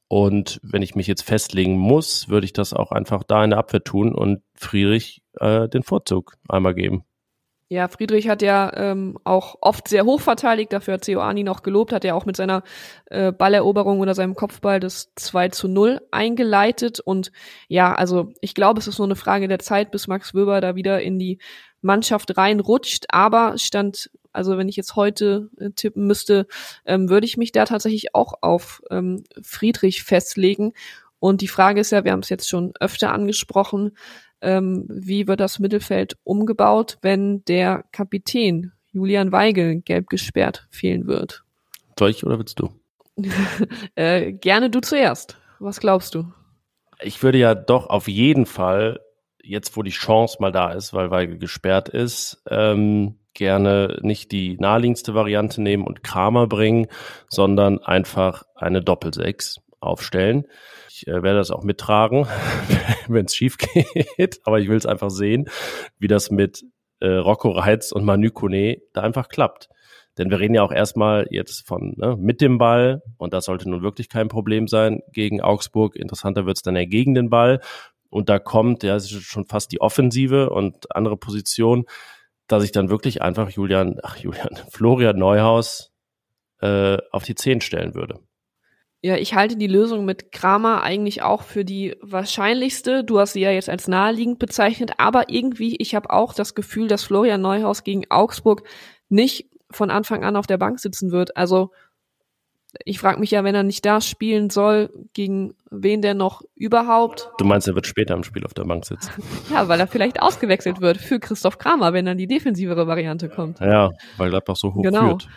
Und wenn ich mich jetzt festlegen muss, würde ich das auch einfach da in der Abwehr tun und Friedrich den Vorzug einmal geben. Ja, Friedrich hat ja auch oft sehr hoch verteidigt, dafür hat Seoane noch gelobt, hat er auch mit seiner Balleroberung oder seinem Kopfball das 2:0 eingeleitet. Und ja, also ich glaube, es ist nur eine Frage der Zeit, bis Max Wöber da wieder in die Mannschaft reinrutscht. Aber also wenn ich jetzt heute tippen müsste, würde ich mich da tatsächlich auch auf Friedrich festlegen. Und die Frage ist ja, wir haben es jetzt schon öfter angesprochen, wie wird das Mittelfeld umgebaut, wenn der Kapitän Julian Weigl gelb gesperrt fehlen wird? Soll ich oder willst du? Gerne du zuerst. Was glaubst du? Ich würde ja doch auf jeden Fall, jetzt wo die Chance mal da ist, weil Weigl gesperrt ist, gerne nicht die naheliegendste Variante nehmen und Kramer bringen, sondern einfach eine Doppel-6 aufstellen. Ich werde das auch mittragen, wenn es schief geht, aber ich will es einfach sehen, wie das mit Rocco Reitz und Manu Kone da einfach klappt. Denn wir reden ja auch erstmal jetzt von mit dem Ball und das sollte nun wirklich kein Problem sein gegen Augsburg. Interessanter wird es dann ja gegen den Ball und da kommt, ja, es ist schon fast die Offensive und andere Position, dass ich dann wirklich einfach Florian Neuhaus auf die 10 stellen würde. Ja, ich halte die Lösung mit Kramer eigentlich auch für die wahrscheinlichste. Du hast sie ja jetzt als naheliegend bezeichnet, aber irgendwie, ich habe auch das Gefühl, dass Florian Neuhaus gegen Augsburg nicht von Anfang an auf der Bank sitzen wird. Also ich frage mich ja, wenn er nicht da spielen soll, gegen wen denn noch überhaupt? Du meinst, er wird später im Spiel auf der Bank sitzen? Ja, weil er vielleicht ausgewechselt wird für Christoph Kramer, wenn dann die defensivere Variante kommt. Ja, weil Gladbach so hoch führt.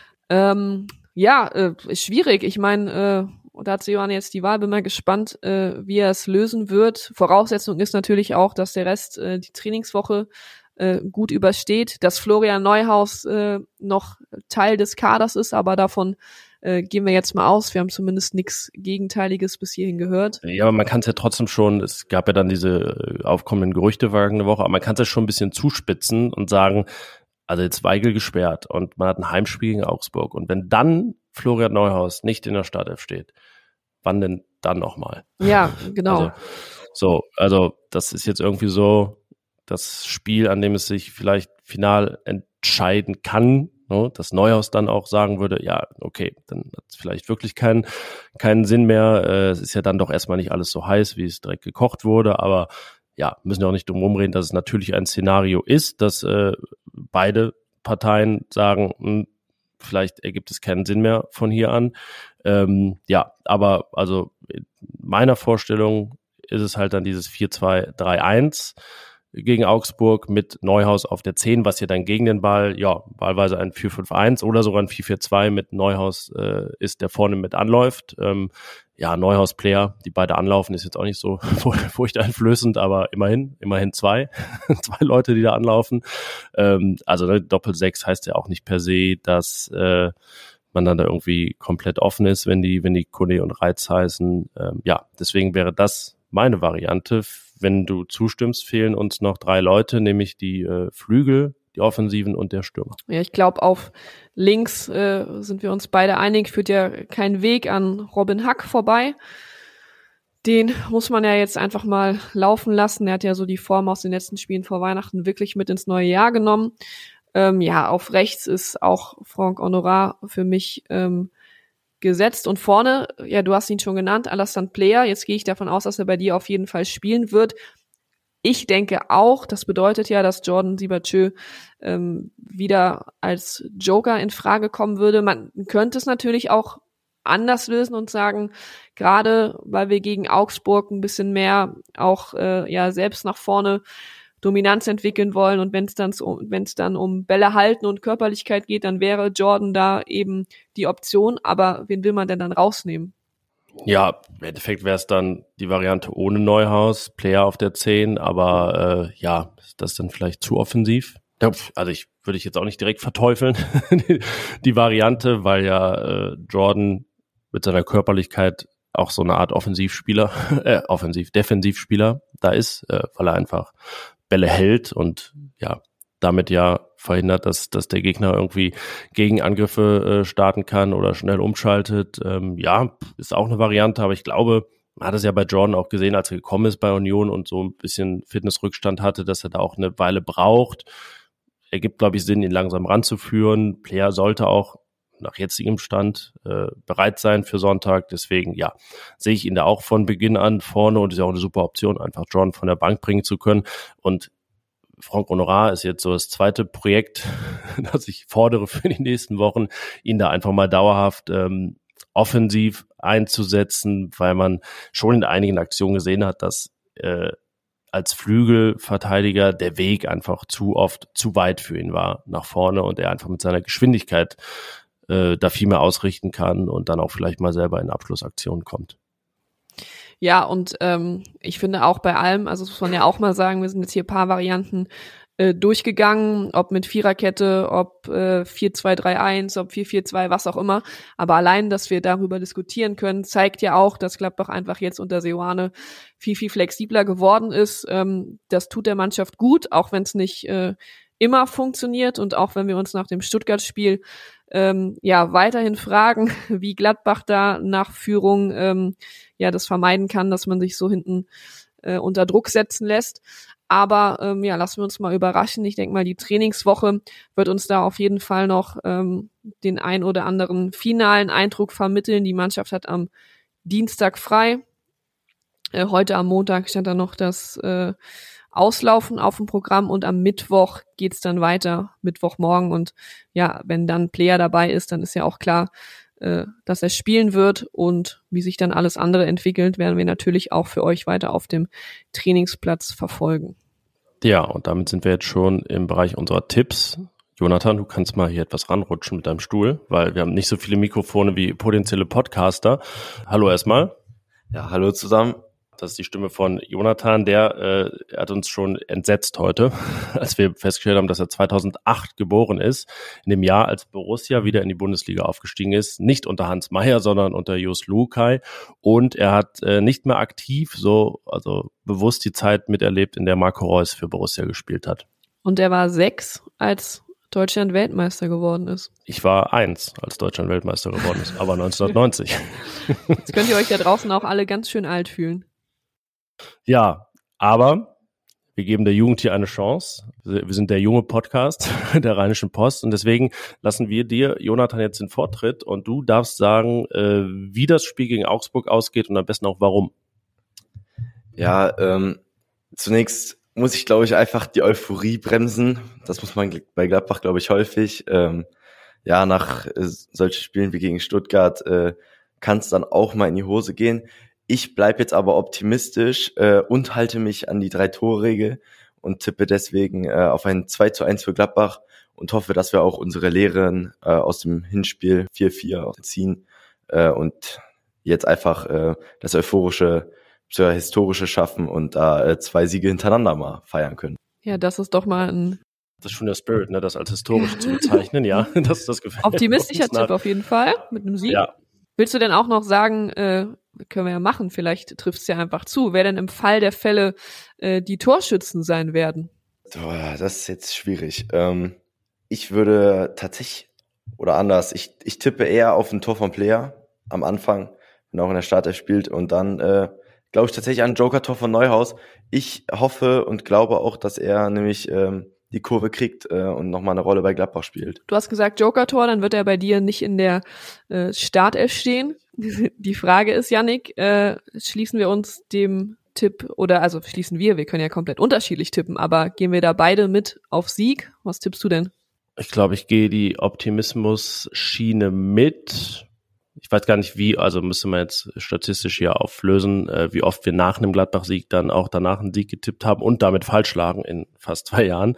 Ist schwierig. Ich meine, da hat Seoane jetzt die Wahl, bin mal gespannt, wie er es lösen wird. Voraussetzung ist natürlich auch, dass der Rest die Trainingswoche gut übersteht, dass Florian Neuhaus noch Teil des Kaders ist, aber davon gehen wir jetzt mal aus. Wir haben zumindest nichts Gegenteiliges bis hierhin gehört. Ja, aber man kann es ja trotzdem schon, es gab ja dann diese aufkommenden Gerüchte vergangene Woche, aber man kann es ja schon ein bisschen zuspitzen und sagen, also jetzt Weigl gesperrt und man hat ein Heimspiel gegen Augsburg und wenn dann Florian Neuhaus nicht in der Startelf steht, wann denn dann nochmal? Ja, genau. Also das ist jetzt irgendwie so das Spiel, an dem es sich vielleicht final entscheiden kann, ne? Dass Neuhaus dann auch sagen würde, ja, okay, dann hat es vielleicht wirklich keinen Sinn mehr. Es ist ja dann doch erstmal nicht alles so heiß, wie es direkt gekocht wurde, aber ja, müssen ja auch nicht drum rumreden, dass es natürlich ein Szenario ist, dass beide Parteien sagen, vielleicht ergibt es keinen Sinn mehr von hier an. Aber also in meiner Vorstellung ist es halt dann dieses 4-2-3-1 gegen Augsburg mit Neuhaus auf der 10, was ja dann gegen den Ball, ja, wahlweise ein 4-5-1 oder sogar ein 4-4-2 mit Neuhaus ist, der vorne mit anläuft. Neuhaus-Player, die beide anlaufen, ist jetzt auch nicht so furchteinflößend, aber immerhin 2 Leute, die da anlaufen. Doppel-6 heißt ja auch nicht per se, dass man dann da irgendwie komplett offen ist, wenn die Kone und Reitz heißen. Deswegen wäre das meine Variante. Wenn du zustimmst, fehlen uns noch 3 Leute, nämlich die Flügel, die Offensiven und der Stürmer. Ja, ich glaube, auf links sind wir uns beide einig, führt ja kein Weg an Robin Hack vorbei. Den muss man ja jetzt einfach mal laufen lassen. Er hat ja so die Form aus den letzten Spielen vor Weihnachten wirklich mit ins neue Jahr genommen. Auf rechts ist auch Franck Honorat für mich gesetzt. Und vorne, ja, du hast ihn schon genannt, Alassane Player. Jetzt gehe ich davon aus, dass er bei dir auf jeden Fall spielen wird. Ich denke auch, das bedeutet ja, dass Jordan Siebertschö wieder als Joker in Frage kommen würde. Man könnte es natürlich auch anders lösen und sagen, gerade weil wir gegen Augsburg ein bisschen mehr auch selbst nach vorne Dominanz entwickeln wollen und wenn es dann um Bälle halten und Körperlichkeit geht, dann wäre Jordan da eben die Option. Aber wen will man denn dann rausnehmen? Ja, im Endeffekt wäre es dann die Variante ohne Neuhaus, Player auf der 10, aber ist das dann vielleicht zu offensiv? Also würde ich jetzt auch nicht direkt verteufeln, die Variante, weil ja Jordan mit seiner Körperlichkeit auch so eine Art Defensivspieler da ist, weil er einfach Bälle hält und ja, damit ja verhindert, dass der Gegner irgendwie Gegenangriffe starten kann oder schnell umschaltet. Ja, ist auch eine Variante, aber ich glaube, man hat es ja bei Jordan auch gesehen, als er gekommen ist bei Union und so ein bisschen Fitnessrückstand hatte, dass er da auch eine Weile braucht. Ergibt, glaube ich, Sinn, ihn langsam ranzuführen. Player sollte auch nach jetzigem Stand bereit sein für Sonntag. Deswegen, ja, sehe ich ihn da auch von Beginn an vorne und ist ja auch eine super Option, einfach Jordan von der Bank bringen zu können. Und Franck Honorat ist jetzt so das zweite Projekt, das ich fordere für die nächsten Wochen, ihn da einfach mal dauerhaft offensiv einzusetzen, weil man schon in einigen Aktionen gesehen hat, dass als Flügelverteidiger der Weg einfach zu oft zu weit für ihn war nach vorne und er einfach mit seiner Geschwindigkeit da viel mehr ausrichten kann und dann auch vielleicht mal selber in Abschlussaktionen kommt. Ja, und ich finde auch bei allem, also das muss man ja auch mal sagen, wir sind jetzt hier ein paar Varianten durchgegangen, ob mit Viererkette, ob 4-2-3-1, ob 4-4-2, was auch immer. Aber allein, dass wir darüber diskutieren können, zeigt ja auch, dass Gladbach einfach jetzt unter Seoane viel, viel flexibler geworden ist. Das tut der Mannschaft gut, auch wenn es nicht immer funktioniert und auch wenn wir uns nach dem Stuttgart-Spiel weiterhin fragen, wie Gladbach da nach Führung das vermeiden kann, dass man sich so hinten unter Druck setzen lässt. Aber lassen wir uns mal überraschen. Ich denke mal, die Trainingswoche wird uns da auf jeden Fall noch den ein oder anderen finalen Eindruck vermitteln. Die Mannschaft hat am Dienstag frei. Heute am Montag stand da noch das Auslaufen auf dem Programm und am Mittwoch geht's dann weiter, Mittwochmorgen. Und ja, wenn dann Player dabei ist, dann ist ja auch klar, dass er spielen wird, und wie sich dann alles andere entwickelt, werden wir natürlich auch für euch weiter auf dem Trainingsplatz verfolgen. Ja, und damit sind wir jetzt schon im Bereich unserer Tipps. Jonathan, du kannst mal hier etwas ranrutschen mit deinem Stuhl, weil wir haben nicht so viele Mikrofone wie potenzielle Podcaster. Hallo erstmal. Ja, hallo zusammen. Das ist die Stimme von Jonathan, der hat uns schon entsetzt heute, als wir festgestellt haben, dass er 2008 geboren ist, in dem Jahr, als Borussia wieder in die Bundesliga aufgestiegen ist, nicht unter Hans Meyer, sondern unter Jos Luhukay, und er hat nicht mehr aktiv also bewusst die Zeit miterlebt, in der Marco Reus für Borussia gespielt hat. Und er war 6, als Deutschland Weltmeister geworden ist. Ich war 1, als Deutschland Weltmeister geworden ist, aber 1990. Jetzt könnt ihr euch da draußen auch alle ganz schön alt fühlen. Ja, aber wir geben der Jugend hier eine Chance. Wir sind der junge Podcast der Rheinischen Post, und deswegen lassen wir dir, Jonathan, jetzt den Vortritt, und du darfst sagen, wie das Spiel gegen Augsburg ausgeht und am besten auch warum. Ja, zunächst muss ich, glaube ich, einfach die Euphorie bremsen. Das muss man bei Gladbach, glaube ich, häufig. Nach solchen Spielen wie gegen Stuttgart kann es dann auch mal in die Hose gehen. Ich bleibe jetzt aber optimistisch und halte mich an die 3-Tore-Regel und tippe deswegen auf ein 2:1 für Gladbach und hoffe, dass wir auch unsere Lehren aus dem Hinspiel 4-4 ziehen und jetzt einfach das historische schaffen und da 2 Siege hintereinander mal feiern können. Ja, das ist doch mal ein... Das ist schon der Spirit, ne, das als historisch zu bezeichnen, ja, das gefällt. Optimistischer Tipp auf jeden Fall, mit einem Sieg. Ja. Willst du denn auch noch sagen, können wir ja machen, vielleicht trifft es ja einfach zu, wer denn im Fall der Fälle die Torschützen sein werden? Das ist jetzt schwierig. Ich würde tatsächlich, oder anders, ich tippe eher auf ein Tor vom Player am Anfang, wenn auch in der Startelf spielt, und dann glaube ich tatsächlich an ein Joker-Tor von Neuhaus. Ich hoffe und glaube auch, dass er nämlich die Kurve kriegt und nochmal eine Rolle bei Gladbach spielt. Du hast gesagt Joker-Tor, dann wird er bei dir nicht in der Startelf stehen. Die Frage ist, Yannick, schließen wir uns dem Tipp, wir können ja komplett unterschiedlich tippen, aber gehen wir da beide mit auf Sieg? Was tippst du denn? Ich glaube, ich gehe die Optimismus-Schiene mit. Ich weiß gar nicht wie, also müsste man jetzt statistisch hier auflösen, wie oft wir nach einem Gladbach-Sieg dann auch danach einen Sieg getippt haben und damit falsch lagen in fast 2 Jahren.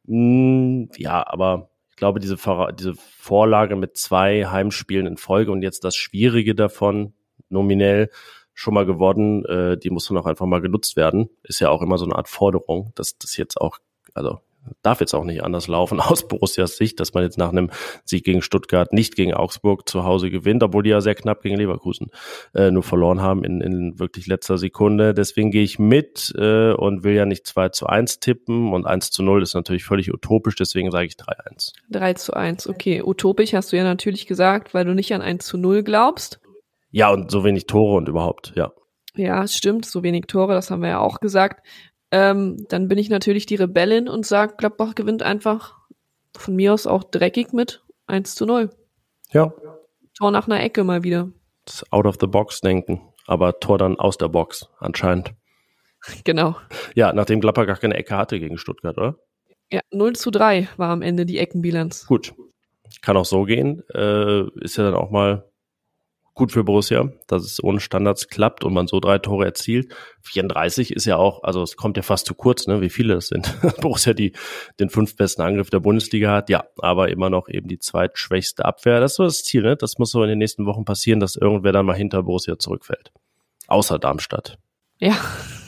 Ja, aber ich glaube, diese Vorlage mit 2 Heimspielen in Folge und jetzt das Schwierige davon, nominell schon mal gewonnen, die muss dann auch einfach mal genutzt werden. Ist ja auch immer so eine Art Forderung, dass das jetzt auch, also darf jetzt auch nicht anders laufen aus Borussias Sicht, dass man jetzt nach einem Sieg gegen Stuttgart nicht gegen Augsburg zu Hause gewinnt, obwohl die ja sehr knapp gegen Leverkusen nur verloren haben in wirklich letzter Sekunde. Deswegen gehe ich mit und will ja nicht 2-1 tippen und 1-0 ist natürlich völlig utopisch, deswegen sage ich 3-1. 3-1, okay. Utopisch hast du ja natürlich gesagt, weil du nicht an 1-0 glaubst. Ja, und so wenig Tore und überhaupt, ja. Ja, es stimmt, so wenig Tore, das haben wir ja auch gesagt. Dann bin ich natürlich die Rebellin und sage, Gladbach gewinnt einfach von mir aus auch dreckig mit 1-0. Ja. Tor nach einer Ecke mal wieder. Das Out of the Box denken, aber Tor dann aus der Box anscheinend. Genau. Ja, nachdem Gladbach gar keine Ecke hatte gegen Stuttgart, oder? Ja, 0-3 war am Ende die Eckenbilanz. Gut, kann auch so gehen. Ist ja dann auch mal gut für Borussia, dass es ohne Standards klappt und man so 3 Tore erzielt. 34 ist ja auch, also es kommt ja fast zu kurz, ne, wie viele es sind. Borussia, die den 5. besten Angriff der Bundesliga hat, ja, aber immer noch eben die zweitschwächste Abwehr. Das ist so das Ziel, ne? Das muss so in den nächsten Wochen passieren, dass irgendwer dann mal hinter Borussia zurückfällt. Außer Darmstadt. Ja,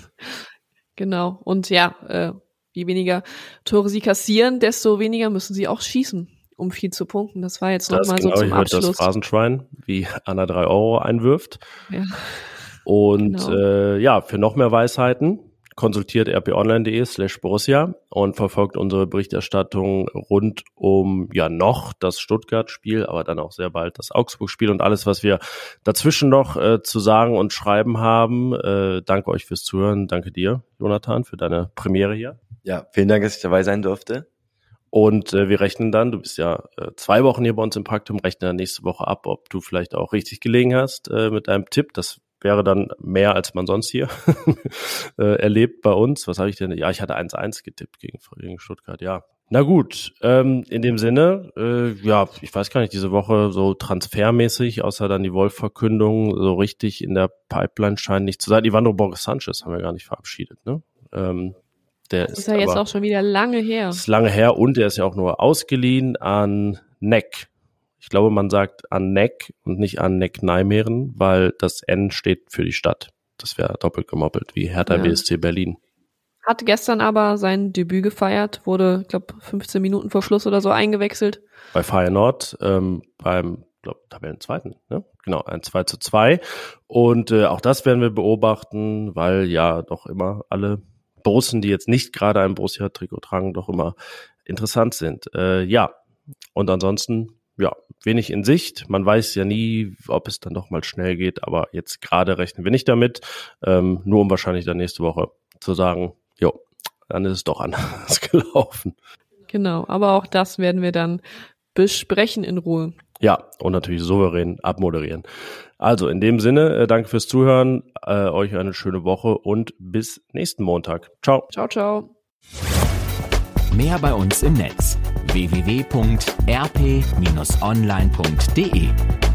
genau. Und ja, je weniger Tore sie kassieren, desto weniger müssen sie auch schießen, um viel zu punkten. Das war jetzt nochmal so zum Abschluss. Das Phrasenschwein, wie Anna 3 Euro einwirft. Ja. Und Genau. ja, für noch mehr Weisheiten konsultiert rponline.de/Borussia und verfolgt unsere Berichterstattung rund um ja noch das Stuttgart-Spiel, aber dann auch sehr bald das Augsburg-Spiel und alles, was wir dazwischen noch zu sagen und schreiben haben. Danke euch fürs Zuhören. Danke dir, Jonathan, für deine Premiere hier. Ja, vielen Dank, dass ich dabei sein durfte. Und wir rechnen dann, du bist ja 2 Wochen hier bei uns im Praktikum, rechnen dann nächste Woche ab, ob du vielleicht auch richtig gelegen hast mit deinem Tipp. Das wäre dann mehr, als man sonst hier erlebt bei uns. Was habe ich denn? Ja, ich hatte 1-1 getippt gegen Stuttgart, ja. Na gut, in dem Sinne, ja, ich weiß gar nicht, diese Woche so transfermäßig, außer dann die Wolf-Verkündung, so richtig in der Pipeline scheint nicht zu sein. Ivandro Borges Sanchez haben wir gar nicht verabschiedet, ne? Der Das ist ja jetzt auch schon wieder lange her. Ist lange her und der ist ja auch nur ausgeliehen an NEC. Ich glaube, man sagt an NEC und nicht an NEC Nijmegen, weil das N steht für die Stadt. Das wäre doppelt gemoppelt, wie Hertha BSC Berlin. Hat gestern aber sein Debüt gefeiert, wurde, ich glaube, 15 Minuten vor Schluss oder so eingewechselt. Bei Feyenoord, beim, glaube Tabellenzweiten, ne? Genau, ein 2-2. Und auch das werden wir beobachten, weil ja doch immer alle Borussen, die jetzt nicht gerade ein Borussia-Trikot tragen, doch immer interessant sind. Ja, und ansonsten, ja, wenig in Sicht. Man weiß ja nie, ob es dann doch mal schnell geht, aber jetzt gerade rechnen wir nicht damit. Nur um wahrscheinlich dann nächste Woche zu sagen, jo, dann ist es doch anders gelaufen. Genau, aber auch das werden wir dann besprechen in Ruhe. Ja, und natürlich souverän abmoderieren. Also in dem Sinne, danke fürs Zuhören, euch eine schöne Woche und bis nächsten Montag. Ciao. Ciao, ciao. Mehr bei uns im Netz: www.rp-online.de